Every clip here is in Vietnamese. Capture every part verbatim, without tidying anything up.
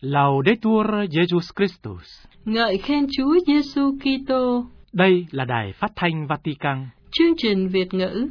Laudetur Jesus Christus. Ngợi khen Chúa Giêsu Kitô. Đây là Đài Phát thanh Vatican. Chương trình Việt ngữ.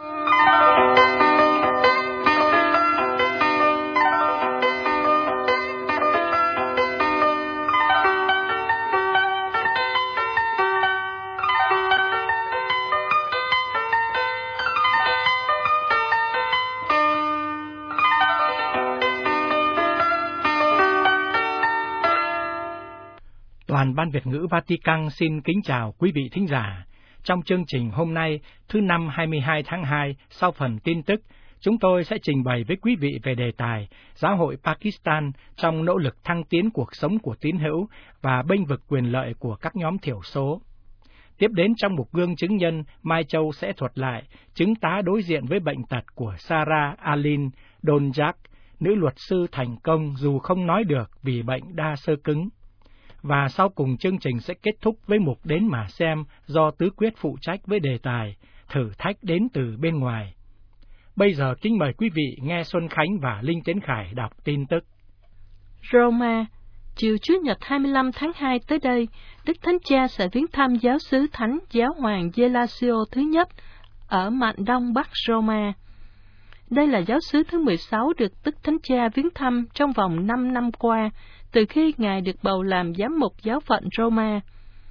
Đoàn Ban Việt ngữ Vatican xin kính chào quý vị thính giả. Trong chương trình hôm nay, thứ năm hai mươi hai tháng hai, sau phần tin tức, chúng tôi sẽ trình bày với quý vị về đề tài Giáo hội Pakistan trong nỗ lực thăng tiến cuộc sống của tín hữu và bênh vực quyền lợi của các nhóm thiểu số. Tiếp đến trong mục gương chứng nhân, Mai Châu sẽ thuật lại chứng tá đối diện với bệnh tật của Sarah Alin Donjak, nữ luật sư thành công dù không nói được vì bệnh đa xơ cứng. Và sau cùng chương trình sẽ kết thúc với mục đến mà xem do Tứ Quyết phụ trách với đề tài thử thách đến từ bên ngoài. Bây giờ kính mời quý vị nghe Xuân Khánh và Linh Tiến Khải đọc tin tức. Roma, chiều Chủ nhật hai mươi lăm tháng hai tới đây, Đức Thánh Cha sẽ viếng thăm giáo xứ Thánh Giáo hoàng Gelasio thứ nhất ở mạn đông Bắc Roma. Đây là giáo xứ thứ mười sáu được Đức Thánh Cha viếng thăm trong vòng năm năm qua, từ khi Ngài được bầu làm giám mục giáo phận Roma.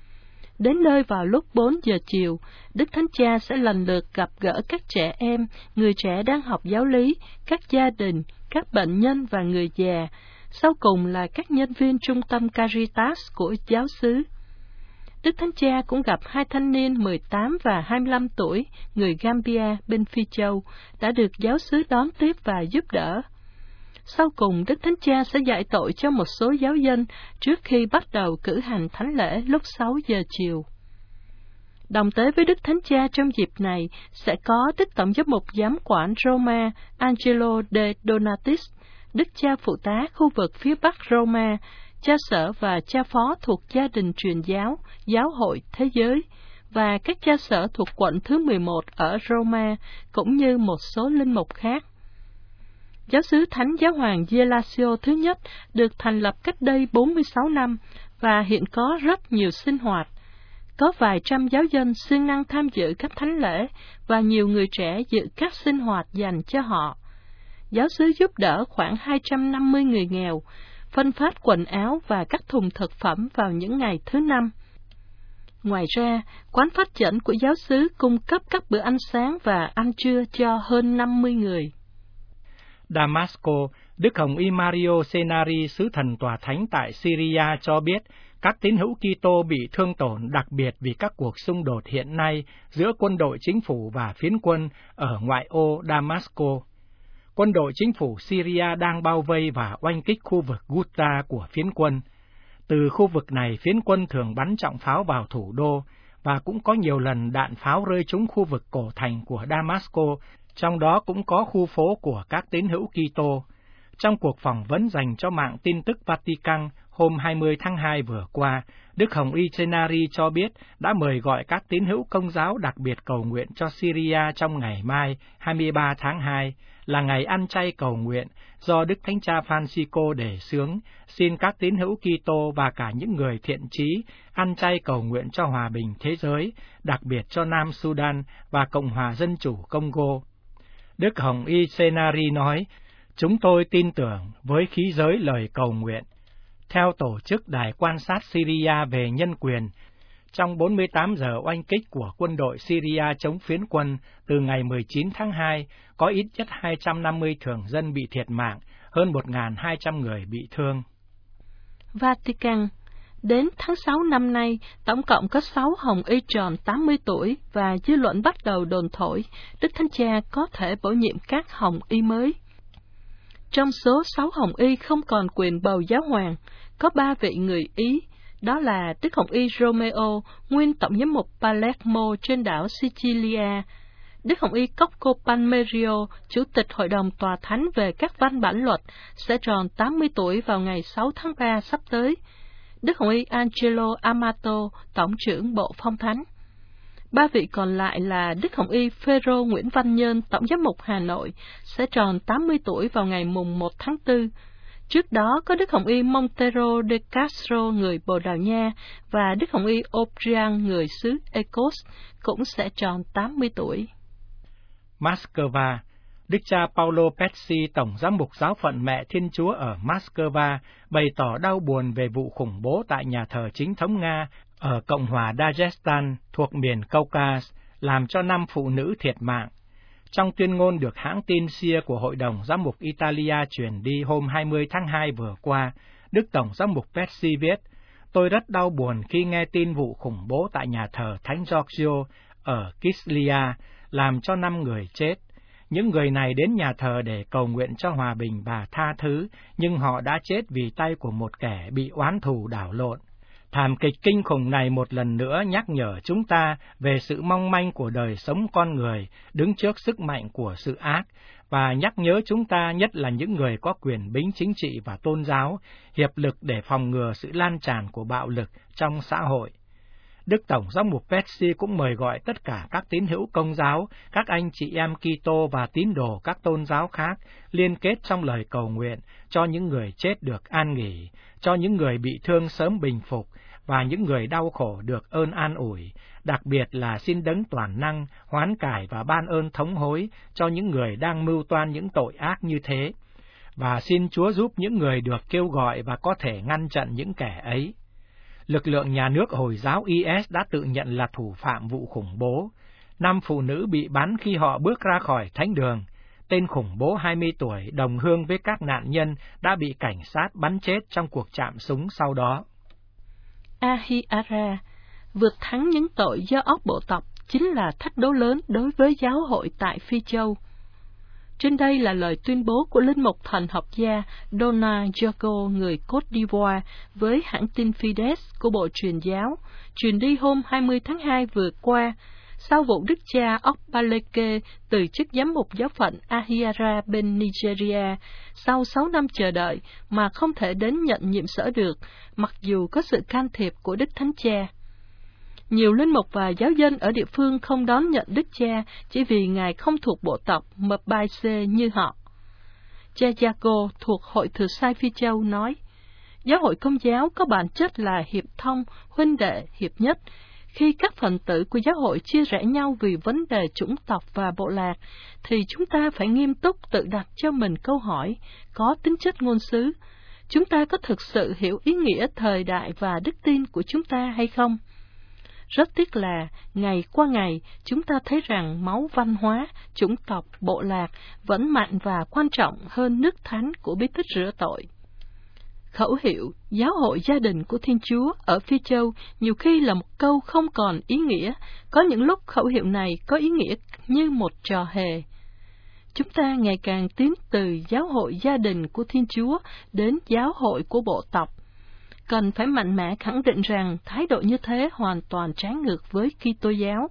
Đến nơi vào lúc bốn giờ chiều, Đức Thánh Cha sẽ lần lượt gặp gỡ các trẻ em, người trẻ đang học giáo lý, các gia đình, các bệnh nhân và người già, sau cùng là các nhân viên trung tâm Caritas của giáo xứ. Đức Thánh Cha cũng gặp hai thanh niên mười tám và hai mươi lăm tuổi, người Gambia bên Phi Châu, đã được giáo xứ đón tiếp và giúp đỡ. Sau cùng, Đức Thánh Cha sẽ dạy tội cho một số giáo dân trước khi bắt đầu cử hành thánh lễ lúc sáu giờ chiều. Đồng tới với Đức Thánh Cha trong dịp này sẽ có Đức Tổng giám mục giám quản Roma Angelo de Donatis, Đức cha phụ tá khu vực phía Bắc Roma, cha sở và cha phó thuộc gia đình truyền giáo, giáo hội thế giới, và các cha sở thuộc quận thứ mười một ở Roma, cũng như một số linh mục khác. Giáo xứ Thánh Giáo hoàng Gelasio thứ nhất được thành lập cách đây bốn mươi sáu năm và hiện có rất nhiều sinh hoạt. Có vài trăm giáo dân siêng năng tham dự các thánh lễ và nhiều người trẻ dự các sinh hoạt dành cho họ. Giáo xứ giúp đỡ khoảng hai trăm năm mươi người nghèo, phân phát quần áo và các thùng thực phẩm vào những ngày thứ năm. Ngoài ra, quán phát dẫn của giáo xứ cung cấp các bữa ăn sáng và ăn trưa cho hơn năm mươi người. Damasco, Đức Hồng Y Mario Senari, sứ thần tòa thánh tại Syria cho biết các tín hữu Kitô bị thương tổn đặc biệt vì các cuộc xung đột hiện nay giữa quân đội chính phủ và phiến quân ở ngoại ô Damasco. Quân đội chính phủ Syria đang bao vây và oanh kích khu vực Ghouta của phiến quân. Từ khu vực này, phiến quân thường bắn trọng pháo vào thủ đô, và cũng có nhiều lần đạn pháo rơi trúng khu vực cổ thành của Damasco, trong đó cũng có khu phố của các tín hữu Kitô. Trong cuộc phỏng vấn dành cho mạng tin tức Vatican hôm hai mươi tháng hai vừa qua, Đức Hồng Y Senari cho biết đã mời gọi các tín hữu Công giáo đặc biệt cầu nguyện cho Syria trong ngày mai hai mươi ba tháng hai, là ngày ăn chay cầu nguyện do Đức Thánh Cha Francisco đề xướng, xin các tín hữu Kitô và cả những người thiện chí ăn chay cầu nguyện cho hòa bình thế giới, đặc biệt cho Nam Sudan và Cộng hòa Dân chủ Congo. Đức Hồng Y Senari nói, chúng tôi tin tưởng với khí giới lời cầu nguyện. Theo tổ chức Đài quan sát Syria về nhân quyền, trong bốn mươi tám giờ oanh kích của quân đội Syria chống phiến quân từ ngày mười chín tháng hai, có ít nhất hai trăm năm mươi thường dân bị thiệt mạng, hơn một nghìn hai trăm người bị thương. Vatican. Đến tháng sáu năm nay, tổng cộng có sáu hồng y tròn tám mươi tuổi và dư luận bắt đầu đồn thổi Đức Thánh Cha có thể bổ nhiệm các hồng y mới. Trong số sáu hồng y không còn quyền bầu giáo hoàng, có ba vị người Ý, đó là Đức Hồng y Romeo, nguyên tổng giám mục Palermo trên đảo Sicilia, Đức Hồng y Cocco Palmerio, chủ tịch Hội đồng Tòa Thánh về các văn bản luật, sẽ tròn tám mươi tuổi vào ngày sáu tháng ba sắp tới, Đức Hồng y Angelo Amato, tổng trưởng Bộ Phong Thánh. Ba vị còn lại là Đức Hồng y Phêrô Nguyễn Văn Nhơn, tổng giám mục Hà Nội, sẽ tròn tám mươi tuổi vào ngày mùng một tháng tư, Trước đó có Đức Hồng Y Montero de Castro người Bồ Đào Nha và Đức Hồng Y O'Brien người xứ Ecos cũng sẽ tròn tám mươi tuổi. Moscow, Đức cha Paulo Pezzi, Tổng giám mục Giáo phận Mẹ Thiên Chúa ở Moscow, bày tỏ đau buồn về vụ khủng bố tại nhà thờ chính thống Nga ở Cộng hòa Dagestan thuộc miền Caucasus, làm cho năm phụ nữ thiệt mạng. Trong tuyên ngôn được hãng tin xê i a của Hội đồng Giám mục Italia truyền đi hôm hai mươi tháng hai vừa qua, Đức Tổng giám mục Pezzi viết, tôi rất đau buồn khi nghe tin vụ khủng bố tại nhà thờ Thánh Giorgio ở Kislia, làm cho năm người chết. Những người này đến nhà thờ để cầu nguyện cho hòa bình và tha thứ, nhưng họ đã chết vì tay của một kẻ bị oán thù đảo lộn. Thảm kịch kinh khủng này một lần nữa nhắc nhở chúng ta về sự mong manh của đời sống con người đứng trước sức mạnh của sự ác, và nhắc nhớ chúng ta, nhất là những người có quyền bính chính trị và tôn giáo, hiệp lực để phòng ngừa sự lan tràn của bạo lực trong xã hội. Đức Tổng giám mục Pezzi cũng mời gọi tất cả các tín hữu Công giáo, các anh chị em Kitô và tín đồ các tôn giáo khác liên kết trong lời cầu nguyện cho những người chết được an nghỉ, cho những người bị thương sớm bình phục và những người đau khổ được ơn an ủi, đặc biệt là xin Đấng toàn năng hoán cải và ban ơn thống hối cho những người đang mưu toan những tội ác như thế, và xin Chúa giúp những người được kêu gọi và có thể ngăn chặn những kẻ ấy. Lực lượng nhà nước Hồi giáo i ét đã tự nhận là thủ phạm vụ khủng bố. Năm phụ nữ bị bắn khi họ bước ra khỏi thánh đường. Tên khủng bố hai mươi tuổi đồng hương với các nạn nhân đã bị cảnh sát bắn chết trong cuộc chạm súng sau đó. Ahiara vượt thắng những tội do óc bộ tộc chính là thách đố lớn đối với giáo hội tại Phi Châu. Trên đây là lời tuyên bố của linh mục thần học gia Dona Diogo người Côte d'Ivoire với hãng tin Fides của Bộ Truyền giáo, truyền đi hôm hai mươi tháng hai vừa qua, sau vụ đức cha Okbaleke từ chức giám mục giáo phận Ahiara bên Nigeria sau sáu năm chờ đợi mà không thể đến nhận nhiệm sở được, mặc dù có sự can thiệp của Đức Thánh Cha. Nhiều linh mục và giáo dân ở địa phương không đón nhận đức cha chỉ vì ngài không thuộc bộ tộc Mbaise như họ. Cha Jaco thuộc Hội Thừa Sai Phi Châu nói, giáo hội Công giáo có bản chất là hiệp thông, huynh đệ, hiệp nhất. Khi các phần tử của giáo hội chia rẽ nhau vì vấn đề chủng tộc và bộ lạc, thì chúng ta phải nghiêm túc tự đặt cho mình câu hỏi có tính chất ngôn sứ. Chúng ta có thực sự hiểu ý nghĩa thời đại và đức tin của chúng ta hay không? Rất tiếc là, ngày qua ngày, chúng ta thấy rằng máu văn hóa, chủng tộc, bộ lạc vẫn mạnh và quan trọng hơn nước thánh của bí tích rửa tội. Khẩu hiệu Giáo hội gia đình của Thiên Chúa ở Phi Châu nhiều khi là một câu không còn ý nghĩa, có những lúc khẩu hiệu này có ý nghĩa như một trò hề. Chúng ta ngày càng tiến từ giáo hội gia đình của Thiên Chúa đến giáo hội của bộ tộc. Cần phải mạnh mẽ khẳng định rằng thái độ như thế hoàn toàn trái ngược với Kitô giáo.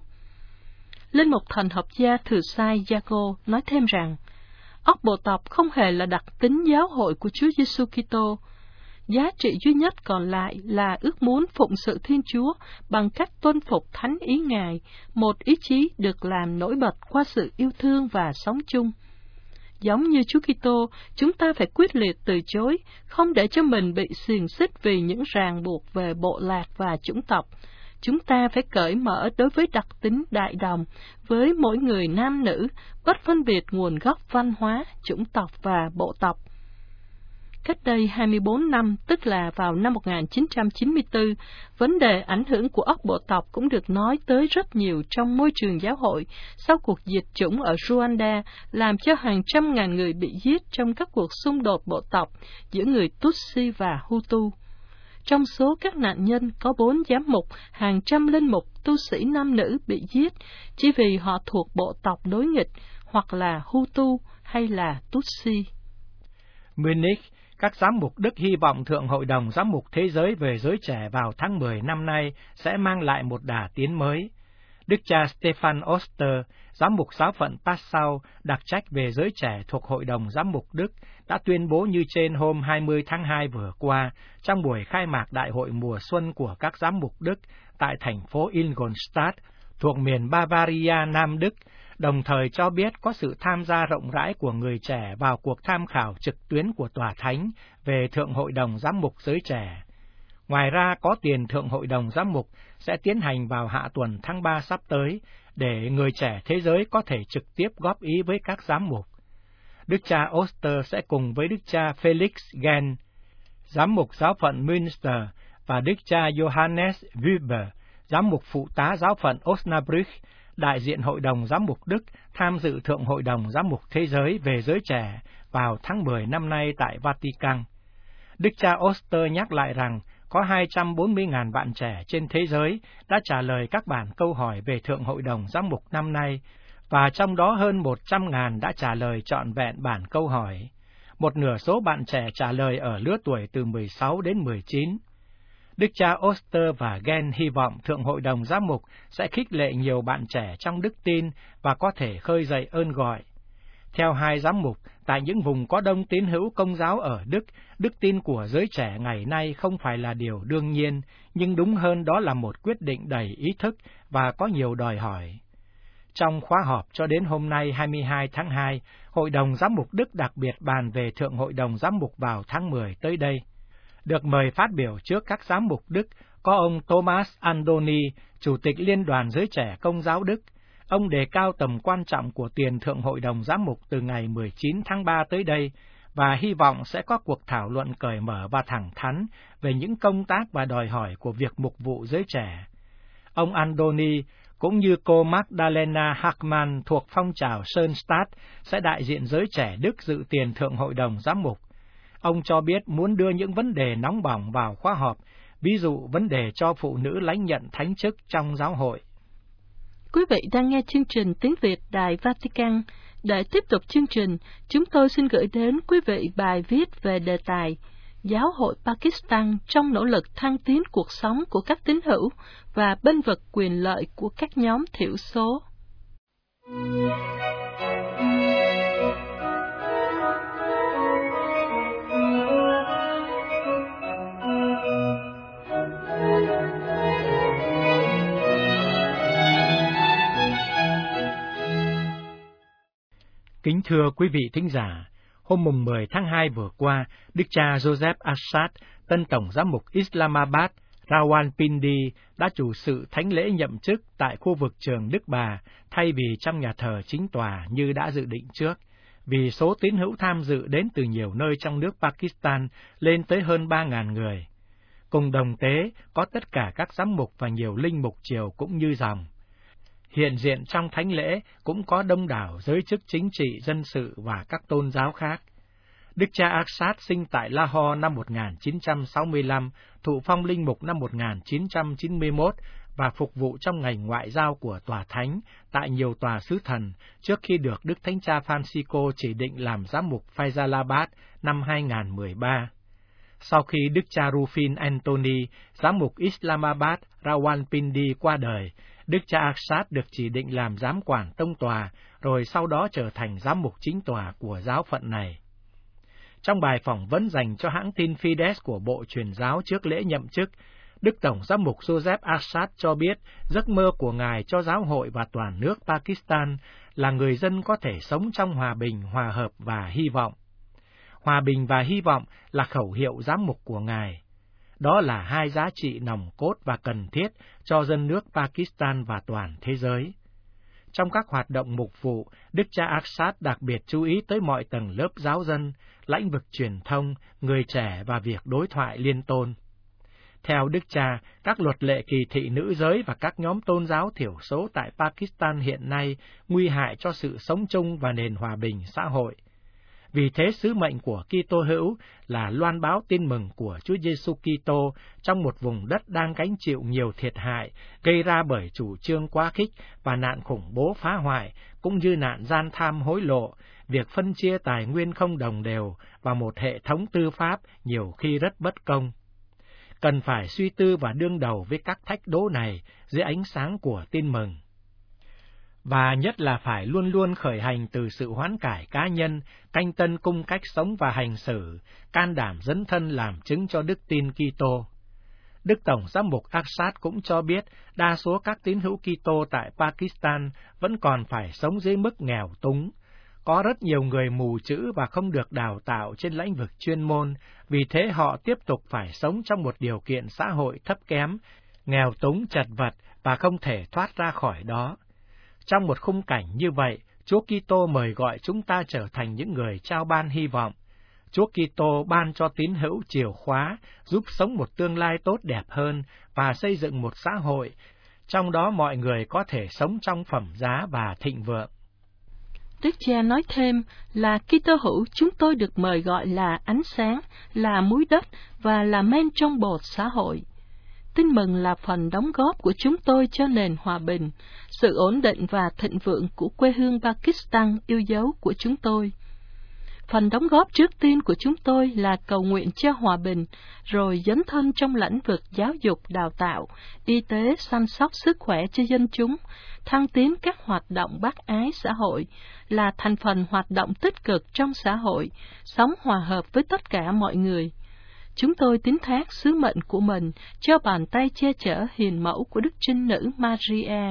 Linh mục thần học gia Thừa Sai Jaco nói thêm rằng, óc bộ tộc không hề là đặc tính giáo hội của Chúa Giêsu Kitô. Giá trị duy nhất còn lại là ước muốn phụng sự Thiên Chúa bằng cách tuân phục thánh ý Ngài, một ý chí được làm nổi bật qua sự yêu thương và sống chung. Giống như Chúa Kitô, chúng ta phải quyết liệt từ chối, không để cho mình bị xiềng xích vì những ràng buộc về bộ lạc và chủng tộc. Chúng ta phải cởi mở đối với đặc tính đại đồng với mỗi người nam nữ, bất phân biệt nguồn gốc văn hóa, chủng tộc và bộ tộc. Cách đây hai mươi bốn năm, tức là vào năm một nghìn chín trăm chín mươi tư, vấn đề ảnh hưởng của óc bộ tộc cũng được nói tới rất nhiều trong môi trường giáo hội sau cuộc diệt chủng ở Rwanda, làm cho hàng trăm ngàn người bị giết trong các cuộc xung đột bộ tộc giữa người Tutsi và Hutu. Trong số các nạn nhân có bốn giám mục, hàng trăm linh mục tu sĩ nam nữ bị giết chỉ vì họ thuộc bộ tộc đối nghịch, hoặc là Hutu hay là Tutsi. Munich, các giám mục Đức hy vọng Thượng Hội đồng Giám mục Thế giới về giới trẻ vào tháng mười năm nay sẽ mang lại một đà tiến mới. Đức cha Stefan Oster, giám mục giáo phận Passau, đặc trách về giới trẻ thuộc Hội đồng Giám mục Đức, đã tuyên bố như trên hôm hai mươi tháng hai vừa qua, trong buổi khai mạc đại hội mùa xuân của các giám mục Đức tại thành phố Ingolstadt, thuộc miền Bavaria, Nam Đức, đồng thời cho biết có sự tham gia rộng rãi của người trẻ vào cuộc tham khảo trực tuyến của Tòa Thánh về Thượng Hội đồng Giám mục giới trẻ. Ngoài ra, có tiền Thượng Hội đồng Giám mục sẽ tiến hành vào hạ tuần tháng ba sắp tới, để người trẻ thế giới có thể trực tiếp góp ý với các giám mục. Đức cha Oster sẽ cùng với Đức cha Felix Gen, giám mục giáo phận Münster, và Đức cha Johannes Weber, giám mục phụ tá giáo phận Osnabrück, đại diện Hội đồng Giám mục Đức, tham dự Thượng Hội đồng Giám mục Thế giới về giới trẻ vào tháng mười năm nay tại Vatican. Đức cha Oster nhắc lại rằng có hai trăm bốn mươi nghìn bạn trẻ trên thế giới đã trả lời các bản câu hỏi về Thượng Hội đồng Giám mục năm nay, và trong đó hơn một trăm nghìn đã trả lời trọn vẹn bản câu hỏi. Một nửa số bạn trẻ trả lời ở lứa tuổi từ mười sáu đến mười chín. Đức cha Oster và Gen hy vọng Thượng Hội đồng Giám mục sẽ khích lệ nhiều bạn trẻ trong đức tin và có thể khơi dậy ơn gọi. Theo hai giám mục, tại những vùng có đông tín hữu Công giáo ở Đức, đức tin của giới trẻ ngày nay không phải là điều đương nhiên, nhưng đúng hơn đó là một quyết định đầy ý thức và có nhiều đòi hỏi. Trong khóa họp cho đến hôm nay hai mươi hai tháng hai, Hội đồng Giám mục Đức đặc biệt bàn về Thượng Hội đồng Giám mục vào tháng mười tới đây. Được mời phát biểu trước các giám mục Đức có ông Thomas Andoni, Chủ tịch Liên đoàn Giới trẻ Công giáo Đức. Ông đề cao tầm quan trọng của tiền Thượng Hội đồng Giám mục từ ngày mười chín tháng ba tới đây, và hy vọng sẽ có cuộc thảo luận cởi mở và thẳng thắn về những công tác và đòi hỏi của việc mục vụ giới trẻ. Ông Andoni, cũng như cô Magdalena Hartmann thuộc phong trào Sönstadt, sẽ đại diện giới trẻ Đức dự tiền Thượng Hội đồng Giám mục. Ông cho biết muốn đưa những vấn đề nóng bỏng vào khóa họp, ví dụ vấn đề cho phụ nữ lãnh nhận thánh chức trong giáo hội. Quý vị đang nghe chương trình Tiếng Việt Đài Vatican. Để tiếp tục chương trình, chúng tôi xin gửi đến quý vị bài viết về đề tài Giáo hội Pakistan trong nỗ lực thăng tiến cuộc sống của các tín hữu và bênh vực quyền lợi của các nhóm thiểu số. Kính thưa quý vị thính giả, hôm mùng mười tháng hai vừa qua, Đức cha Joseph Assad, tân tổng giám mục Islamabad, Rawalpindi, đã chủ sự thánh lễ nhậm chức tại khu vực trường Đức Bà, thay vì trong nhà thờ chính tòa như đã dự định trước, vì số tín hữu tham dự đến từ nhiều nơi trong nước Pakistan lên tới hơn ba nghìn người. Cùng đồng tế có tất cả các giám mục và nhiều linh mục triều cũng như dòng. Hiện diện trong thánh lễ cũng có đông đảo giới chức chính trị, dân sự và các tôn giáo khác. Đức cha Assad sinh tại Lahore năm một nghìn chín trăm sáu mươi lăm, thụ phong linh mục năm một nghìn chín trăm chín mươi mốt và phục vụ trong ngành ngoại giao của Tòa Thánh tại nhiều tòa sứ thần trước khi được Đức Thánh cha Francisco chỉ định làm giám mục Faisalabad năm hai nghìn không trăm mười ba. Sau khi Đức cha Rufin Anthony, giám mục Islamabad, Rawalpindi qua đời, Đức cha Assad được chỉ định làm giám quản tông tòa, rồi sau đó trở thành giám mục chính tòa của giáo phận này. Trong bài phỏng vấn dành cho hãng tin Fides của Bộ Truyền giáo trước lễ nhậm chức, Đức Tổng giám mục Joseph Assad cho biết giấc mơ của Ngài cho giáo hội và toàn nước Pakistan là người dân có thể sống trong hòa bình, hòa hợp và hy vọng. Hòa bình và hy vọng là khẩu hiệu giám mục của Ngài. Đó là hai giá trị nòng cốt và cần thiết cho dân nước Pakistan và toàn thế giới. Trong các hoạt động mục vụ, Đức cha Assad đặc biệt chú ý tới mọi tầng lớp giáo dân, lĩnh vực truyền thông, người trẻ và việc đối thoại liên tôn. Theo Đức cha, các luật lệ kỳ thị nữ giới và các nhóm tôn giáo thiểu số tại Pakistan hiện nay nguy hại cho sự sống chung và nền hòa bình xã hội. Vì thế sứ mệnh của Kitô hữu là loan báo tin mừng của Chúa Giêsu Kitô trong một vùng đất đang gánh chịu nhiều thiệt hại gây ra bởi chủ trương quá khích và nạn khủng bố phá hoại, cũng như nạn gian tham hối lộ, việc phân chia tài nguyên không đồng đều và một hệ thống tư pháp nhiều khi rất bất công. Cần phải suy tư và đương đầu với các thách đố này dưới ánh sáng của tin mừng. Và nhất là phải luôn luôn khởi hành từ sự hoán cải cá nhân, canh tân cung cách sống và hành xử, can đảm dấn thân làm chứng cho đức tin Kitô. Đức Tổng giám mục Arsad cũng cho biết đa số các tín hữu Kitô tại Pakistan vẫn còn phải sống dưới mức nghèo túng. Có rất nhiều người mù chữ và không được đào tạo trên lĩnh vực chuyên môn, vì thế họ tiếp tục phải sống trong một điều kiện xã hội thấp kém, nghèo túng chật vật và không thể thoát ra khỏi đó. Trong một khung cảnh như vậy, Chúa Kitô mời gọi chúng ta trở thành những người trao ban hy vọng. Chúa Kitô ban cho tín hữu chìa khóa, giúp sống một tương lai tốt đẹp hơn và xây dựng một xã hội, trong đó mọi người có thể sống trong phẩm giá và thịnh vượng. Đức cha nói thêm là Kitô hữu chúng tôi được mời gọi là ánh sáng, là muối đất và là men trong bột xã hội. Tin mừng là phần đóng góp của chúng tôi cho nền hòa bình, sự ổn định và thịnh vượng của quê hương Pakistan yêu dấu của chúng tôi. Phần đóng góp trước tiên của chúng tôi là cầu nguyện cho hòa bình, rồi dấn thân trong lĩnh vực giáo dục, đào tạo, y tế, chăm sóc sức khỏe cho dân chúng, thăng tiến các hoạt động bác ái xã hội, là thành phần hoạt động tích cực trong xã hội, sống hòa hợp với tất cả mọi người. Chúng tôi tín thác sứ mệnh của mình cho bàn tay che chở hiền mẫu của Đức Trinh Nữ Maria.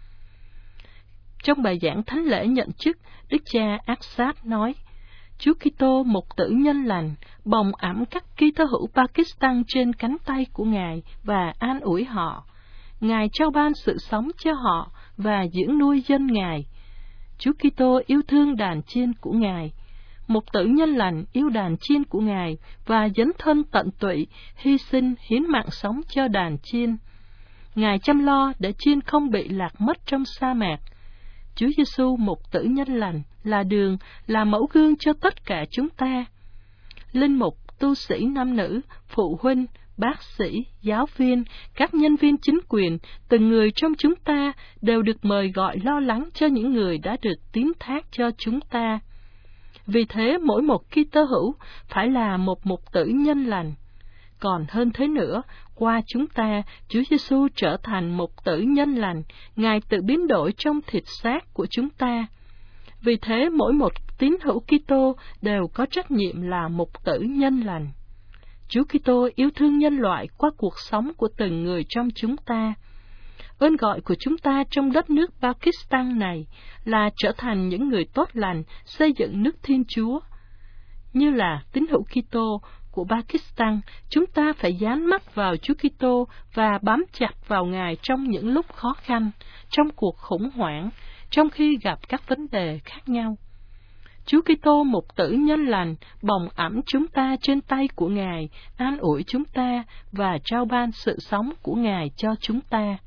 Trong bài giảng thánh lễ nhận chức, Đức cha Arsad nói, Chúa Kitô mục tử nhân lành, bồng ẵm các Kitô hữu Pakistan trên cánh tay của Ngài và an ủi họ. Ngài trao ban sự sống cho họ và dưỡng nuôi dân Ngài. Chúa Kitô yêu thương đàn chiên của Ngài. Mục tử nhân lành yêu đàn chiên của Ngài và dấn thân tận tụy, hy sinh hiến mạng sống cho đàn chiên. Ngài chăm lo để chiên không bị lạc mất trong sa mạc. Chúa Giêsu mục tử nhân lành là đường, là mẫu gương cho tất cả chúng ta. Linh mục, tu sĩ nam nữ, phụ huynh, bác sĩ, giáo viên, các nhân viên chính quyền, từng người trong chúng ta đều được mời gọi lo lắng cho những người đã được tín thác cho chúng ta. Vì thế, mỗi một Kitô hữu phải là một mục tử nhân lành. Còn hơn thế nữa, qua chúng ta, Chúa Giêsu trở thành mục tử nhân lành, Ngài tự biến đổi trong thịt xác của chúng ta. Vì thế, mỗi một tín hữu Kitô đều có trách nhiệm là mục tử nhân lành. Chúa Kitô yêu thương nhân loại qua cuộc sống của từng người trong chúng ta. Ơn gọi của chúng ta trong đất nước Pakistan này là trở thành những người tốt lành, xây dựng nước Thiên Chúa. Như là tín hữu Kitô của Pakistan, chúng ta phải dán mắt vào Chúa Kitô và bám chặt vào Ngài trong những lúc khó khăn, trong cuộc khủng hoảng, trong khi gặp các vấn đề khác nhau. Chúa Kitô mục tử nhân lành bồng ẵm chúng ta trên tay của Ngài, an ủi chúng ta và trao ban sự sống của Ngài cho chúng ta.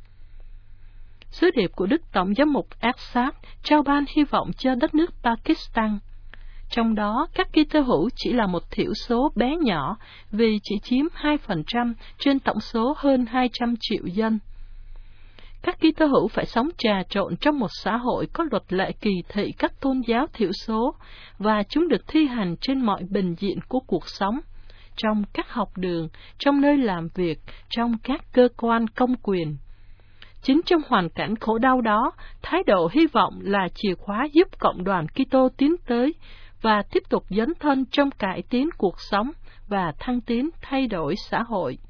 Sứ điệp của Đức Tổng giám mục Arsad trao ban hy vọng cho đất nước Pakistan. Trong đó, các Kitô hữu chỉ là một thiểu số bé nhỏ vì chỉ chiếm hai phần trăm trên tổng số hơn hai trăm triệu dân. Các Kitô hữu phải sống trà trộn trong một xã hội có luật lệ kỳ thị các tôn giáo thiểu số và chúng được thi hành trên mọi bình diện của cuộc sống, trong các học đường, trong nơi làm việc, trong các cơ quan công quyền. Chính trong hoàn cảnh khổ đau đó, thái độ hy vọng là chìa khóa giúp cộng đoàn Kitô tiến tới và tiếp tục dấn thân trong cải tiến cuộc sống và thăng tiến thay đổi xã hội.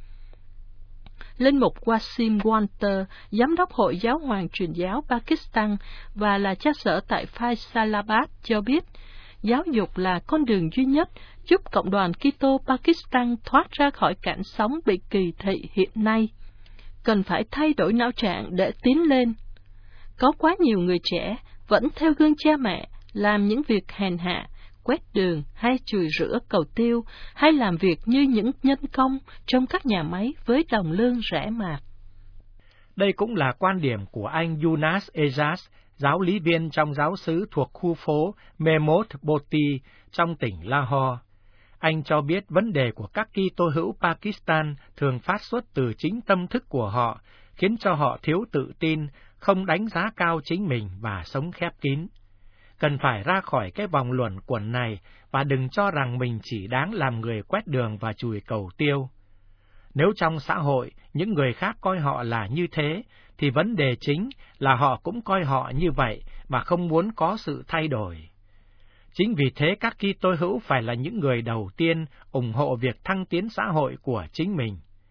Linh mục Wasim Walter, Giám đốc Hội Giáo hoàng Truyền giáo Pakistan và là cha sở tại Faisalabad cho biết, giáo dục là con đường duy nhất giúp cộng đoàn Kitô Pakistan thoát ra khỏi cảnh sống bị kỳ thị hiện nay. Cần phải thay đổi não trạng để tiến lên. Có quá nhiều người trẻ vẫn theo gương cha mẹ, làm những việc hèn hạ, quét đường hay chùi rửa cầu tiêu, hay làm việc như những nhân công trong các nhà máy với đồng lương rẻ mạt. Đây cũng là quan điểm của anh Yunus Ejaz, giáo lý viên trong giáo xứ thuộc khu phố Mehmod Boti trong tỉnh Lahore. Anh cho biết vấn đề của các Kitô hữu Pakistan thường phát xuất từ chính tâm thức của họ, khiến cho họ thiếu tự tin, không đánh giá cao chính mình và sống khép kín. Cần phải ra khỏi cái vòng luẩn quẩn này và đừng cho rằng mình chỉ đáng làm người quét đường và chùi cầu tiêu. Nếu trong xã hội những người khác coi họ là như thế, thì vấn đề chính là họ cũng coi họ như vậy mà không muốn có sự thay đổi. Chính vì thế các Kitô hữu phải là những người đầu tiên ủng hộ việc thăng tiến xã hội của chính mình.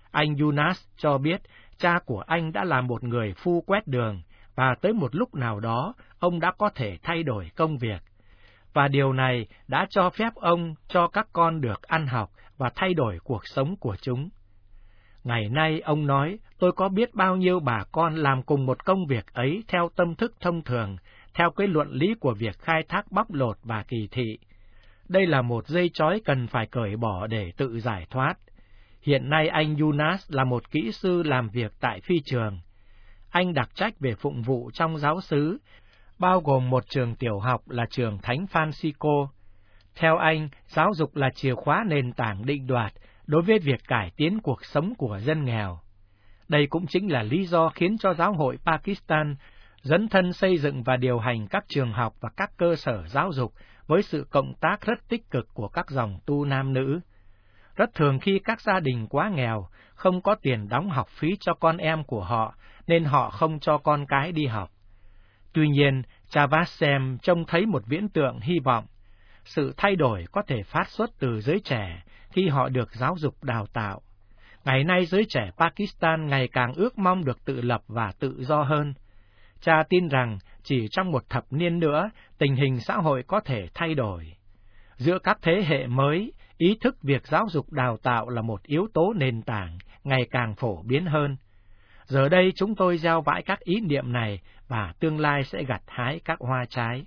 Anh Jonas cho biết cha của anh đã là một người phu quét đường, và tới một lúc nào đó, ông đã có thể thay đổi công việc. Và điều này đã cho phép ông cho các con được ăn học và thay đổi cuộc sống của chúng. Ngày nay, ông nói, tôi có biết bao nhiêu bà con làm cùng một công việc ấy theo tâm thức thông thường, theo cái luận lý của việc khai thác bóc lột và kỳ thị. Đây là một dây trói cần phải cởi bỏ để tự giải thoát. Hiện nay anh Jonas là một kỹ sư làm việc tại phi trường. Anh đặc trách về phụng vụ trong giáo xứ, bao gồm một trường tiểu học là trường Thánh Francisco. Theo anh, giáo dục là chìa khóa nền tảng định đoạt đối với việc cải tiến cuộc sống của dân nghèo. Đây cũng chính là lý do khiến cho giáo hội Pakistan dấn thân xây dựng và điều hành các trường học và các cơ sở giáo dục với sự cộng tác rất tích cực của các dòng tu nam nữ. Rất thường khi các gia đình quá nghèo, không có tiền đóng học phí cho con em của họ, nên họ không cho con cái đi học. Tuy nhiên, cha Vassem trông thấy một viễn tượng hy vọng. Sự thay đổi có thể phát xuất từ giới trẻ khi họ được giáo dục đào tạo. Ngày nay giới trẻ Pakistan ngày càng ước mong được tự lập và tự do hơn. Cha tin rằng chỉ trong một thập niên nữa, tình hình xã hội có thể thay đổi. Giữa các thế hệ mới, ý thức việc giáo dục đào tạo là một yếu tố nền tảng, ngày càng phổ biến hơn. Giờ đây chúng tôi gieo vãi các ý niệm này và tương lai sẽ gặt hái các hoa trái.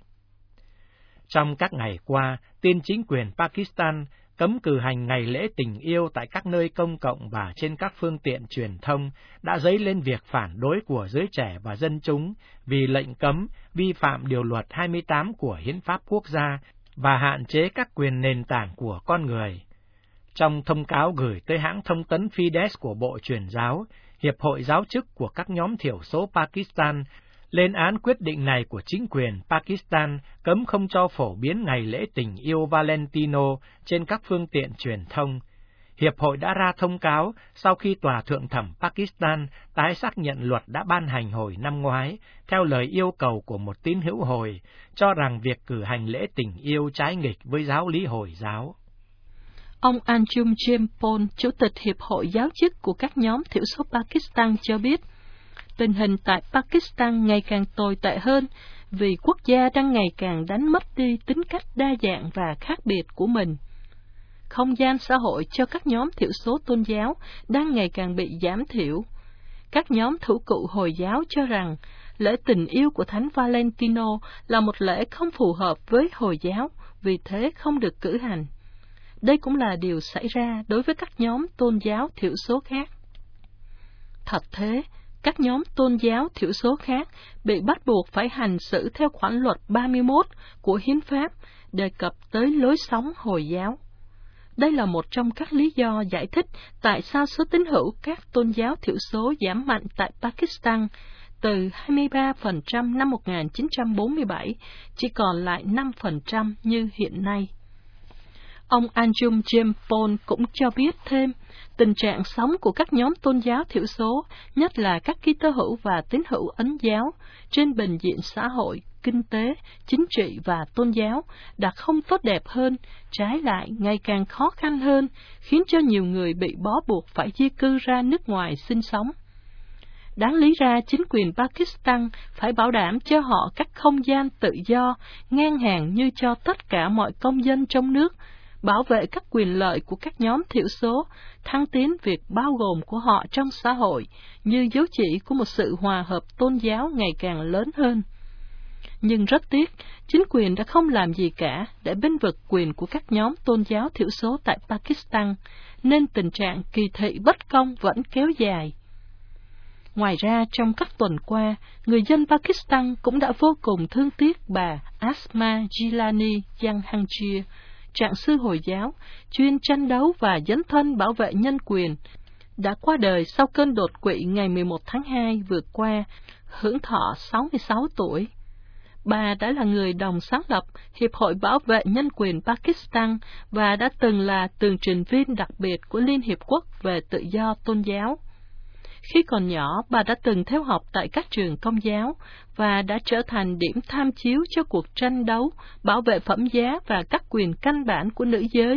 Trong các ngày qua, tin chính quyền Pakistan cấm cử hành ngày lễ tình yêu tại các nơi công cộng và trên các phương tiện truyền thông đã dấy lên việc phản đối của giới trẻ và dân chúng vì lệnh cấm vi phạm điều luật hai mươi tám của Hiến pháp quốc gia và hạn chế các quyền nền tảng của con người. Trong thông cáo gửi tới hãng thông tấn Fides của Bộ Truyền giáo, Hiệp hội Giáo chức của các nhóm thiểu số Pakistan lên án quyết định này của chính quyền Pakistan cấm không cho phổ biến ngày lễ tình yêu Valentino trên các phương tiện truyền thông. Hiệp hội đã ra thông cáo sau khi Tòa Thượng thẩm Pakistan tái xác nhận luật đã ban hành hồi năm ngoái, theo lời yêu cầu của một tín hữu Hồi, cho rằng việc cử hành lễ tình yêu trái nghịch với giáo lý Hồi giáo. Ông Anjum Jempol, Chủ tịch Hiệp hội Giáo chức của các nhóm thiểu số Pakistan cho biết, tình hình tại Pakistan ngày càng tồi tệ hơn vì quốc gia đang ngày càng đánh mất đi tính cách đa dạng và khác biệt của mình. Không gian xã hội cho các nhóm thiểu số tôn giáo đang ngày càng bị giảm thiểu. Các nhóm thủ cựu Hồi giáo cho rằng lễ tình yêu của Thánh Valentino là một lễ không phù hợp với Hồi giáo, vì thế không được cử hành. Đây cũng là điều xảy ra đối với các nhóm tôn giáo thiểu số khác. Thật thế, các nhóm tôn giáo thiểu số khác bị bắt buộc phải hành xử theo khoản luật ba mươi mốt của Hiến pháp đề cập tới lối sống Hồi giáo. Đây là một trong các lý do giải thích tại sao số tín hữu các tôn giáo thiểu số giảm mạnh tại Pakistan từ hai mươi ba phần trăm năm một nghìn chín trăm bốn mươi bảy chỉ còn lại năm phần trăm như hiện nay. Ông Anjum Jempol cũng cho biết thêm, tình trạng sống của các nhóm tôn giáo thiểu số, nhất là các Kitô hữu và tín hữu Ấn giáo, trên bình diện xã hội, kinh tế, chính trị và tôn giáo đã không tốt đẹp hơn, trái lại ngày càng khó khăn hơn, khiến cho nhiều người bị bó buộc phải di cư ra nước ngoài sinh sống. Đáng lý ra chính quyền Pakistan phải bảo đảm cho họ các không gian tự do, ngang hàng như cho tất cả mọi công dân trong nước, bảo vệ các quyền lợi của các nhóm thiểu số, thăng tiến việc bao gồm của họ trong xã hội như dấu chỉ của một sự hòa hợp tôn giáo ngày càng lớn hơn. Nhưng rất tiếc, chính quyền đã không làm gì cả để bênh vực quyền của các nhóm tôn giáo thiểu số tại Pakistan, nên tình trạng kỳ thị bất công vẫn kéo dài. Ngoài ra, trong các tuần qua, người dân Pakistan cũng đã vô cùng thương tiếc bà Asma Jilani Jahangir, trạng sư Hồi giáo, chuyên tranh đấu và dấn thân bảo vệ nhân quyền, đã qua đời sau cơn đột quỵ ngày mười một tháng hai vừa qua, hưởng thọ sáu mươi sáu tuổi. Bà đã là người đồng sáng lập Hiệp hội Bảo vệ Nhân quyền Pakistan và đã từng là tường trình viên đặc biệt của Liên Hiệp Quốc về tự do tôn giáo. Khi còn nhỏ, bà đã từng theo học tại các trường công giáo và đã trở thành điểm tham chiếu cho cuộc tranh đấu, bảo vệ phẩm giá và các quyền căn bản của nữ giới,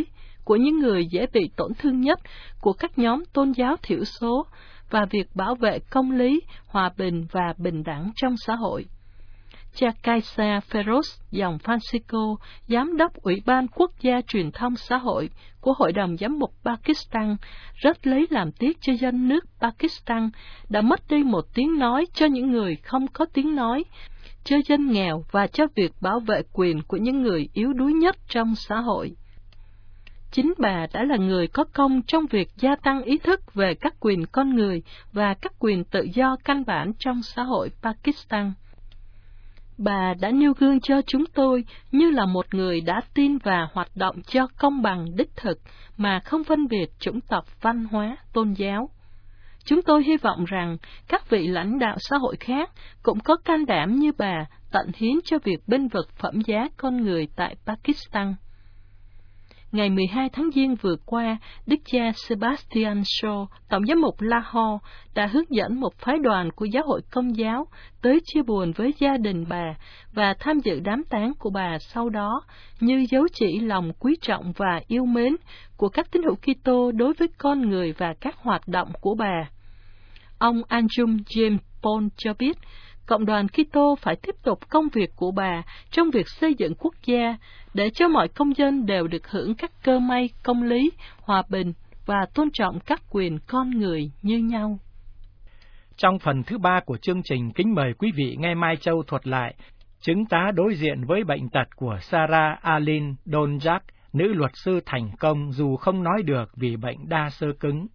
của những người dễ bị tổn thương nhất của các nhóm tôn giáo thiểu số và việc bảo vệ công lý, hòa bình và bình đẳng trong xã hội. Cha Kaisa Feroz dòng Francisco, Giám đốc Ủy ban Quốc gia Truyền thông Xã hội của Hội đồng Giám mục Pakistan, rất lấy làm tiếc cho dân nước Pakistan đã mất đi một tiếng nói cho những người không có tiếng nói, cho dân nghèo và cho việc bảo vệ quyền của những người yếu đuối nhất trong xã hội. Chính bà đã là người có công trong việc gia tăng ý thức về các quyền con người và các quyền tự do căn bản trong xã hội Pakistan. Bà đã nêu gương cho chúng tôi như là một người đã tin và hoạt động cho công bằng đích thực mà không phân biệt chủng tộc, văn hóa, tôn giáo. Chúng tôi hy vọng rằng các vị lãnh đạo xã hội khác cũng có can đảm như bà tận hiến cho việc bênh vực phẩm giá con người tại Pakistan. Ngày mười hai tháng Giêng vừa qua, Đức cha Sebastian Shaw, Tổng giám mục Lahore, đã hướng dẫn một phái đoàn của giáo hội Công giáo tới chia buồn với gia đình bà và tham dự đám tang của bà sau đó, như dấu chỉ lòng quý trọng và yêu mến của các tín hữu Kitô đối với con người và các hoạt động của bà. Ông Anjum James Paul cho biết, Cộng đoàn Kitô phải tiếp tục công việc của bà trong việc xây dựng quốc gia để cho mọi công dân đều được hưởng các cơ may công lý, hòa bình và tôn trọng các quyền con người như nhau. Trong phần thứ ba của chương trình, kính mời quý vị nghe Mai Châu thuật lại chứng tá đối diện với bệnh tật của Sarah Alin Donjak, nữ luật sư thành công dù không nói được vì bệnh đa xơ cứng.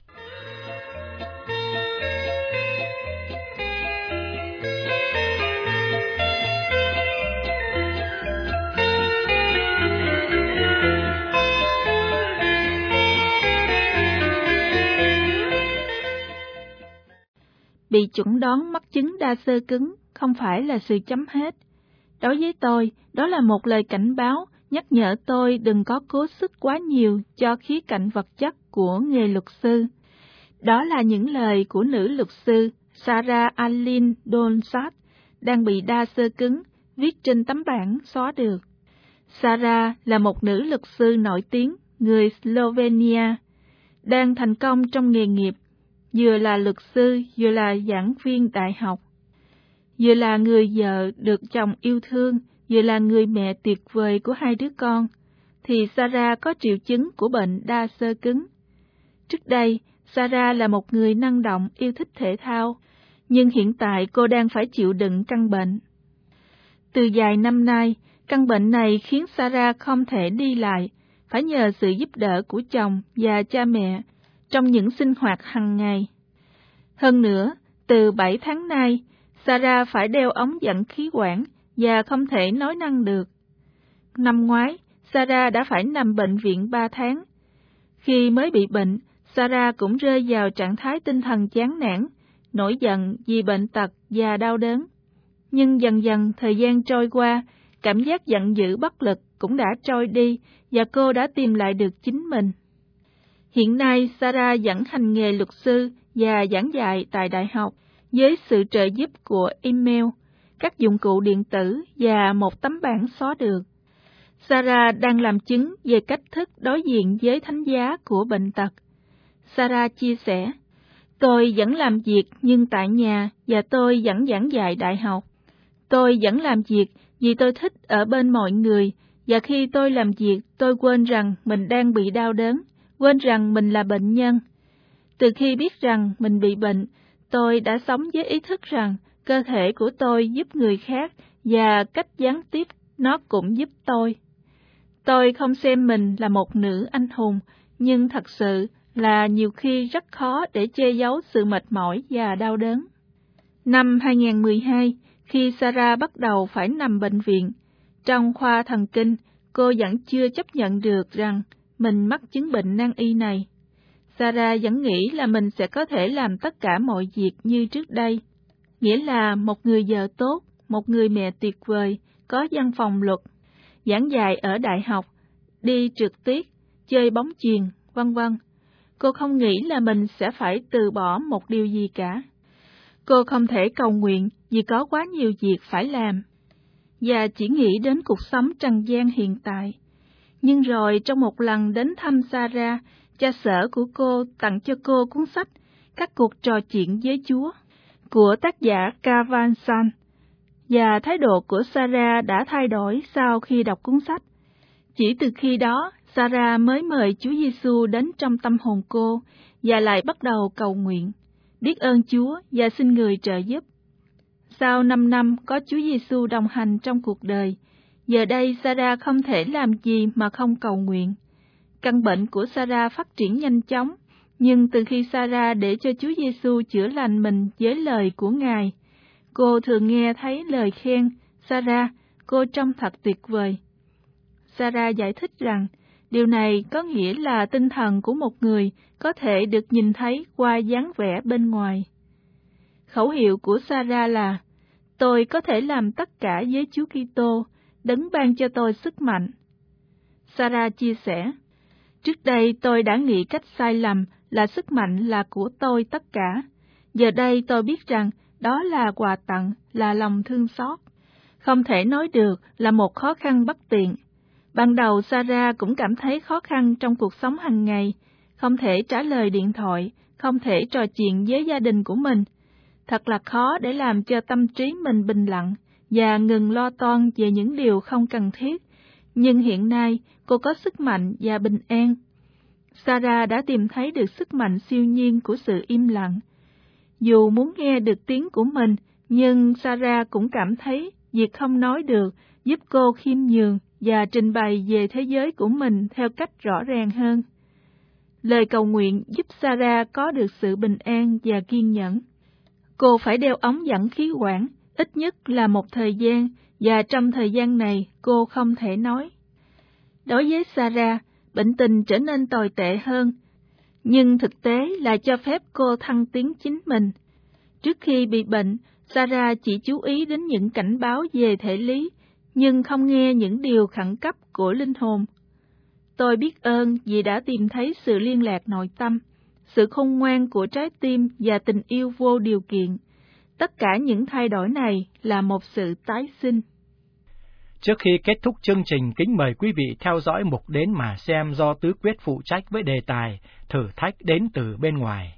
Bị chẩn đoán mắc chứng đa xơ cứng không phải là sự chấm hết. Đối với tôi, đó là một lời cảnh báo, nhắc nhở tôi đừng có cố sức quá nhiều cho khía cạnh vật chất của nghề luật sư. Đó là những lời của nữ luật sư Sarah Alin Donjak, đang bị đa xơ cứng, viết trên tấm bảng xóa được. Sarah là một nữ luật sư nổi tiếng, người Slovenia, đang thành công trong nghề nghiệp, vừa là luật sư, vừa là giảng viên đại học, vừa là người vợ được chồng yêu thương, vừa là người mẹ tuyệt vời của hai đứa con, thì Sarah có triệu chứng của bệnh đa xơ cứng. Trước đây, Sarah là một người năng động, yêu thích thể thao, nhưng hiện tại cô đang phải chịu đựng căn bệnh. Từ vài năm nay, căn bệnh này khiến Sarah không thể đi lại, phải nhờ sự giúp đỡ của chồng và cha mẹ trong những sinh hoạt hàng ngày. Hơn nữa, từ bảy tháng nay, Sarah phải đeo ống dẫn khí quản và không thể nói năng được. Năm ngoái, Sarah đã phải nằm bệnh viện ba tháng. Khi mới bị bệnh, Sarah cũng rơi vào trạng thái tinh thần chán nản, nổi giận vì bệnh tật và đau đớn. Nhưng dần dần thời gian trôi qua, cảm giác giận dữ bất lực cũng đã trôi đi và cô đã tìm lại được chính mình. Hiện nay, Sarah vẫn hành nghề luật sư và giảng dạy tại đại học với sự trợ giúp của email, các dụng cụ điện tử và một tấm bảng xóa được. Sarah đang làm chứng về cách thức đối diện với thánh giá của bệnh tật. Sarah chia sẻ, tôi vẫn làm việc nhưng tại nhà và tôi vẫn giảng dạy đại học. Tôi vẫn làm việc vì tôi thích ở bên mọi người, và khi tôi làm việc tôi quên rằng mình đang bị đau đớn, quên rằng mình là bệnh nhân. Từ khi biết rằng mình bị bệnh, tôi đã sống với ý thức rằng cơ thể của tôi giúp người khác và cách gián tiếp nó cũng giúp tôi. Tôi không xem mình là một nữ anh hùng, nhưng thật sự là nhiều khi rất khó để che giấu sự mệt mỏi và đau đớn. Năm hai không một hai, khi Sarah bắt đầu phải nằm bệnh viện, trong khoa thần kinh, cô vẫn chưa chấp nhận được rằng mình mắc chứng bệnh nan y này. Sarah vẫn nghĩ là mình sẽ có thể làm tất cả mọi việc như trước đây, nghĩa là một người vợ tốt, một người mẹ tuyệt vời, có văn phòng luật, giảng dạy ở đại học, đi trượt tuyết, chơi bóng chuyền, vân vân. Cô không nghĩ là mình sẽ phải từ bỏ một điều gì cả. Cô không thể cầu nguyện vì có quá nhiều việc phải làm, và chỉ nghĩ đến cuộc sống trần gian hiện tại. Nhưng rồi trong một lần đến thăm Sarah, cha xở của cô tặng cho cô cuốn sách Các cuộc trò chuyện với Chúa của tác giả Kavan San, và thái độ của Sarah đã thay đổi sau khi đọc cuốn sách. Chỉ từ khi đó, Sarah mới mời Chúa Giêsu đến trong tâm hồn cô và lại bắt đầu cầu nguyện, biết ơn Chúa và xin người trợ giúp. Sau năm năm có Chúa Giêsu đồng hành trong cuộc đời, giờ đây Sarah không thể làm gì mà không cầu nguyện. Căn bệnh của Sarah phát triển nhanh chóng, nhưng từ khi Sarah để cho Chúa Giêsu chữa lành mình với lời của Ngài, cô thường nghe thấy lời khen, Sarah, cô trông thật tuyệt vời. Sarah giải thích rằng, điều này có nghĩa là tinh thần của một người có thể được nhìn thấy qua dáng vẻ bên ngoài. Khẩu hiệu của Sarah là, tôi có thể làm tất cả với Chúa Kitô, đấng ban cho tôi sức mạnh. Sarah chia sẻ, trước đây tôi đã nghĩ cách sai lầm là sức mạnh là của tôi tất cả. Giờ đây tôi biết rằng đó là quà tặng, là lòng thương xót. Không thể nói được là một khó khăn bất tiện. Ban đầu Sarah cũng cảm thấy khó khăn trong cuộc sống hàng ngày, không thể trả lời điện thoại, không thể trò chuyện với gia đình của mình. Thật là khó để làm cho tâm trí mình bình lặng và ngừng lo toan về những điều không cần thiết. Nhưng hiện nay, cô có sức mạnh và bình an. Sarah đã tìm thấy được sức mạnh siêu nhiên của sự im lặng. Dù muốn nghe được tiếng của mình, nhưng Sarah cũng cảm thấy việc không nói được giúp cô khiêm nhường và trình bày về thế giới của mình theo cách rõ ràng hơn. Lời cầu nguyện giúp Sarah có được sự bình an và kiên nhẫn. Cô phải đeo ống dẫn khí quản, ít nhất là một thời gian, và trong thời gian này cô không thể nói. Đối với Sarah, bệnh tình trở nên tồi tệ hơn, nhưng thực tế là cho phép cô thăng tiến chính mình. Trước khi bị bệnh, Sarah chỉ chú ý đến những cảnh báo về thể lý, nhưng không nghe những điều khẩn cấp của linh hồn. Tôi biết ơn vì đã tìm thấy sự liên lạc nội tâm, sự khôn ngoan của trái tim và tình yêu vô điều kiện. Tất cả những thay đổi này là một sự tái sinh. Trước khi kết thúc chương trình, kính mời quý vị theo dõi mục Đến Mà Xem do Tứ Quyết phụ trách với đề tài Thử thách đến từ bên ngoài.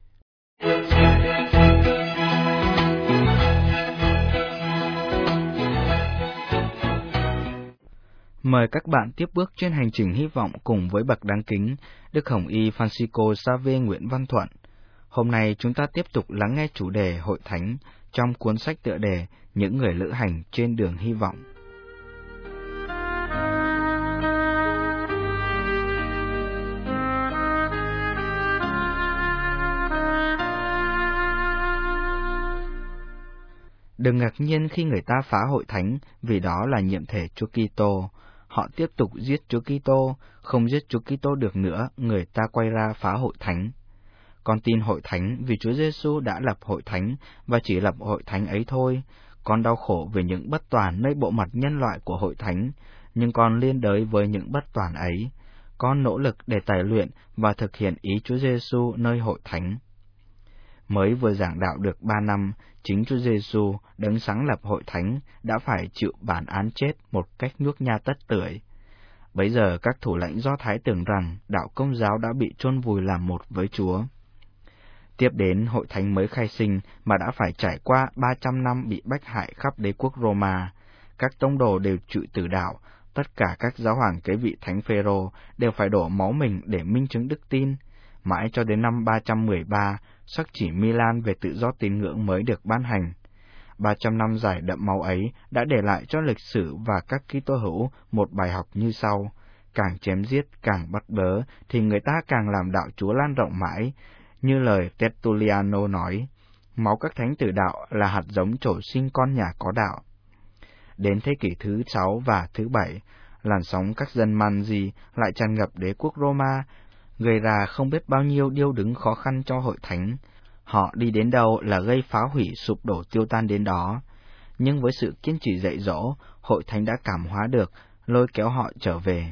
Mời các bạn tiếp bước trên hành trình hy vọng cùng với bậc đáng kính Đức Hồng Y Francisco Xavier Nguyễn Văn Thuận. Hôm nay chúng ta tiếp tục lắng nghe chủ đề Hội Thánh trong cuốn sách tựa đề Những người lữ hành trên đường hy vọng. Đừng ngạc nhiên khi người ta phá hội thánh, vì đó là nhiệm thể Chúa Kitô. Họ tiếp tục giết Chúa Kitô, không giết Chúa Kitô được nữa, người ta quay ra phá hội thánh. Con tin hội thánh vì Chúa Giêsu đã lập hội thánh và chỉ lập hội thánh ấy thôi. Con đau khổ về những bất toàn nơi bộ mặt nhân loại của hội thánh, nhưng con liên đới với những bất toàn ấy. Con nỗ lực để tài luyện và thực hiện ý Chúa Giêsu nơi hội thánh. Mới vừa giảng đạo được ba năm, chính Chúa Giêsu, đấng sáng lập hội thánh, đã phải chịu bản án chết một cách nhút nhát tất tưởi. Bấy giờ các thủ lãnh Do Thái tưởng rằng đạo Công giáo đã bị chôn vùi làm một với Chúa. Tiếp đến, hội thánh mới khai sinh mà đã phải trải qua ba trăm năm bị bách hại khắp đế quốc Roma. Các tông đồ đều chịu tử đạo, tất cả các giáo hoàng kế vị Thánh Phêrô đều phải đổ máu mình để minh chứng đức tin. Mãi cho đến năm ba trăm mười ba, sắc chỉ Milan về tự do tín ngưỡng mới được ban hành. ba trăm năm dài đậm máu ấy đã để lại cho lịch sử và các Kitô hữu một bài học như sau: càng chém giết, càng bắt bớ, thì người ta càng làm đạo Chúa lan rộng mãi. Như lời Tertulliano nói, máu các thánh tử đạo là hạt giống trổ sinh con nhà có đạo. Đến thế kỷ thứ sáu và thứ bảy, làn sóng các dân Manzi lại tràn ngập đế quốc Roma, gây ra không biết bao nhiêu điêu đứng khó khăn cho hội thánh. Họ đi đến đâu là gây phá hủy, sụp đổ, tiêu tan đến đó. Nhưng với sự kiên trì dạy dỗ, hội thánh đã cảm hóa được, lôi kéo họ trở về.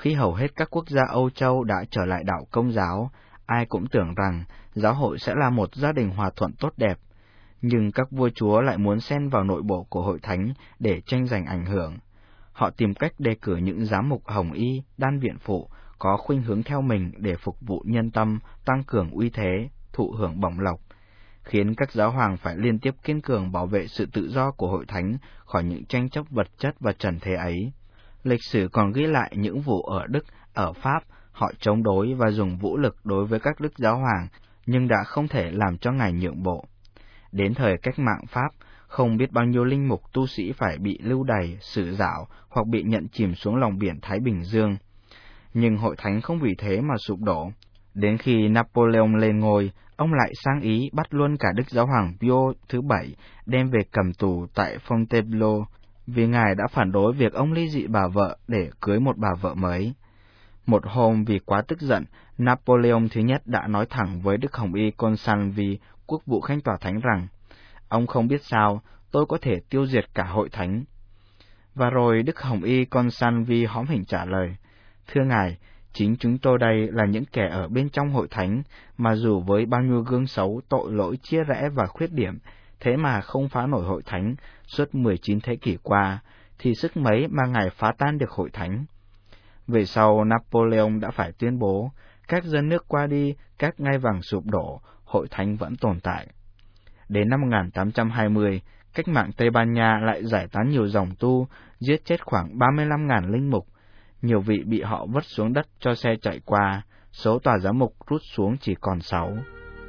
khi hầu hết các quốc gia Âu Châu đã trở lại đạo Công giáo, ai cũng tưởng rằng giáo hội sẽ là một gia đình hòa thuận tốt đẹp. Nhưng các vua chúa lại muốn xen vào nội bộ của hội thánh để tranh giành ảnh hưởng. Họ tìm cách đề cử những giám mục hồng y, đan viện phụ, có khuynh hướng theo mình để phục vụ nhân tâm, tăng cường uy thế, thụ hưởng bổng lộc, khiến các giáo hoàng phải liên tiếp kiên cường bảo vệ sự tự do của hội thánh khỏi những tranh chấp vật chất và trần thế ấy. Lịch sử còn ghi lại những vụ ở Đức, ở Pháp, họ chống đối và dùng vũ lực đối với các đức giáo hoàng, nhưng đã không thể làm cho ngài nhượng bộ. Đến thời cách mạng Pháp, không biết bao nhiêu linh mục tu sĩ phải bị lưu đày, xử dạo hoặc bị nhận chìm xuống lòng biển Thái Bình Dương. Nhưng hội thánh không vì thế mà sụp đổ. Đến khi Napoleon lên ngôi, ông lại sang ý bắt luôn cả đức giáo hoàng Pio thứ bảy đem về cầm tù tại Fontainebleau, vì ngài đã phản đối việc ông ly dị bà vợ để cưới một bà vợ mới. Một hôm vì quá tức giận, Napoleon thứ nhất đã nói thẳng với đức hồng y Consalvi, quốc vụ khanh tòa thánh rằng: "Ông không biết sao, tôi có thể tiêu diệt cả hội thánh." Và rồi đức hồng y Consalvi hóm hỉnh trả lời: "Thưa ngài, chính chúng tôi đây là những kẻ ở bên trong hội thánh, mà dù với bao nhiêu gương xấu, tội lỗi, chia rẽ và khuyết điểm, thế mà không phá nổi hội thánh suốt mười chín thế kỷ qua, thì sức mấy mà ngài phá tan được hội thánh." Về sau, Napoleon đã phải tuyên bố, các dân nước qua đi, các ngai vàng sụp đổ, hội thánh vẫn tồn tại. Đến năm một nghìn tám trăm hai mươi, cách mạng Tây Ban Nha lại giải tán nhiều dòng tu, giết chết khoảng ba mươi lăm nghìn linh mục. Nhiều vị bị họ vứt xuống đất cho xe chạy qua, số tòa giám mục rút xuống chỉ còn sáu.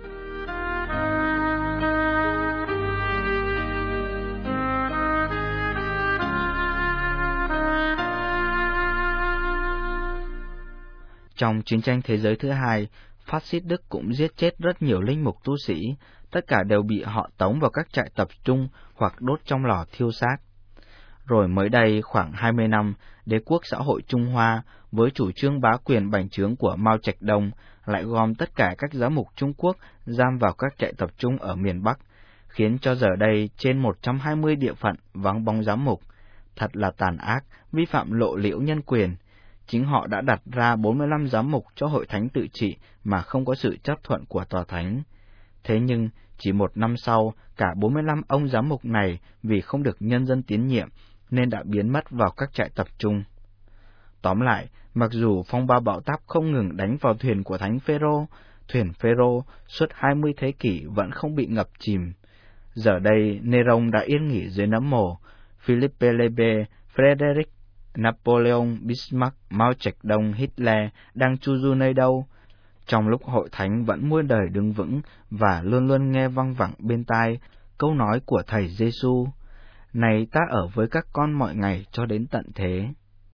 Trong chiến tranh thế giới thứ hai, phát xít Đức cũng giết chết rất nhiều linh mục tu sĩ, tất cả đều bị họ tống vào các trại tập trung hoặc đốt trong lò thiêu xác. Rồi mới đây, khoảng hai mươi năm, đế quốc xã hội Trung Hoa, với chủ trương bá quyền bành trướng của Mao Trạch Đông, lại gom tất cả các giám mục Trung Quốc giam vào các trại tập trung ở miền Bắc, khiến cho giờ đây trên một trăm hai mươi địa phận vắng bóng giám mục. Thật là tàn ác, vi phạm lộ liễu nhân quyền. Chính họ đã đặt ra bốn mươi lăm giám mục cho hội thánh tự trị mà không có sự chấp thuận của tòa thánh. Thế nhưng, chỉ một năm sau, cả bốn mươi lăm ông giám mục này vì không được nhân dân tín nhiệm nên đã biến mất vào các trại tập trung. Tóm lại, mặc dù phong ba bão táp không ngừng đánh vào thuyền của thánh Phêrô, thuyền Phêrô suốt hai mươi thế kỷ vẫn không bị ngập chìm. Giờ đây, Néron đã yên nghỉ dưới nấm mồ, Philippe le Bel, Frederick, Napoleon, Bismarck, Mao Trạch Đông, Hitler đang chu du nơi đâu? Trong lúc hội thánh vẫn muôn đời đứng vững và luôn luôn nghe văng vẳng bên tai câu nói của Thầy Giêsu: "Này ta ở với các con mọi ngày cho đến tận thế."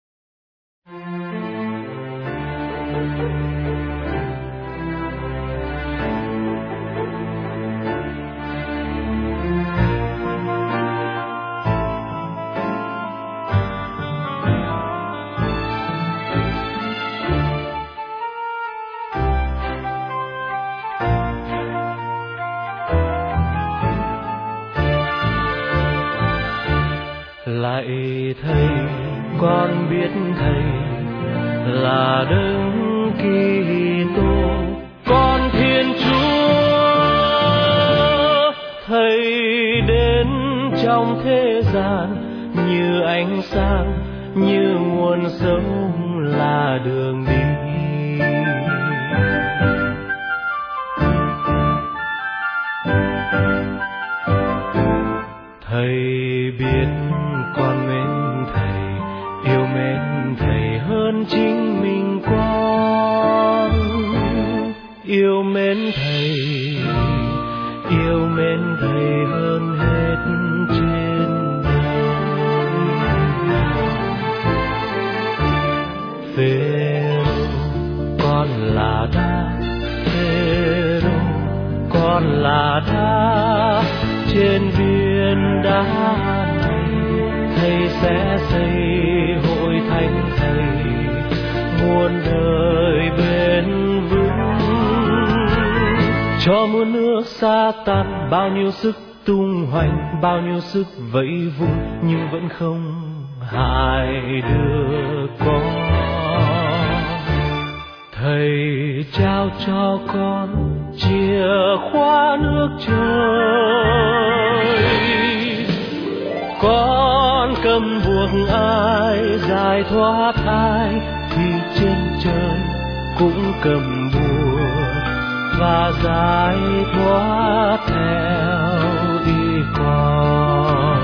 Lạy Thầy, con biết Thầy là Đấng Kitô, con Thiên Chúa. Thầy đến trong thế gian như ánh sáng, như nguồn sống là đường đi. Thầy biết con mến Thầy, yêu mến Thầy hơn chính mình con. Yêu mến Thầy, yêu mến Thầy hơn hết trên đời. Phêrô, con là đá, Phêrô, con là đá trên viên đá này. Thầy sẽ xây hội thánh Thầy muôn đời bền vững. Cho muôn nước sa tan bao nhiêu sức tung hoành, bao nhiêu sức vẫy vùng, nhưng vẫn không hại được con. Thầy trao cho con chìa khóa nước trời, con cầm buộc ai giải thoát ai, thì trên trời cũng cầm buộc và giải thoát theo ý con.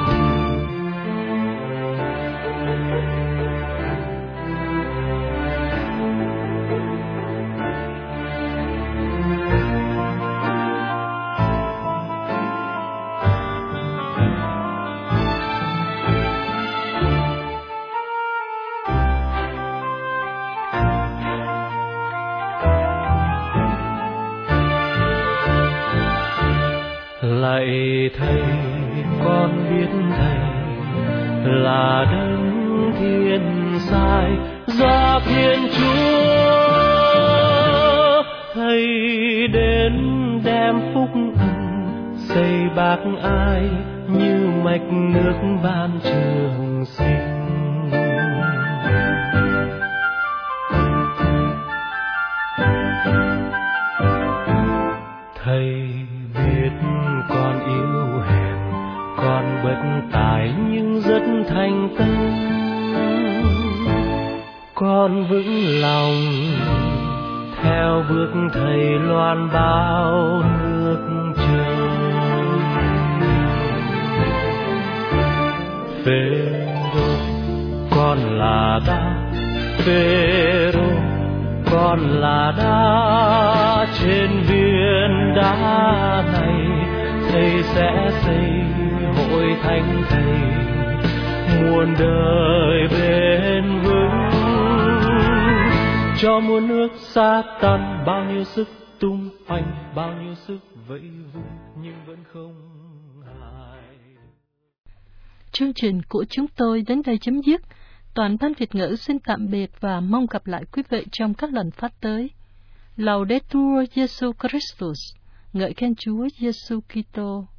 Lạy Thầy, con biết Thầy là đấng thiên sai do Thiên Chúa. Thầy đến đem phúc ân xây bác ai như mạch nước ban trường sinh. Thầy biết con yếu hèn, con bất tài nhưng rất thành tâm. Con vững lòng theo bước Thầy loan báo nước trời. Phêrô, con là đá, Phêrô, con là đá trên viên đá này. Thầy sẽ xây hội thánh Thầy muôn đời bền vững, cho muôn nước sa tan bao nhiêu sức tung hoành, bao nhiêu sức vẫy vùng nhưng vẫn không hại. Chương trình của chúng tôi đến đây chấm dứt. Toàn ban Việt ngữ xin tạm biệt và mong gặp lại quý vị trong các lần phát tới. Laudetur Jesu Christus, ngợi khen Chúa Giêsu Kitô.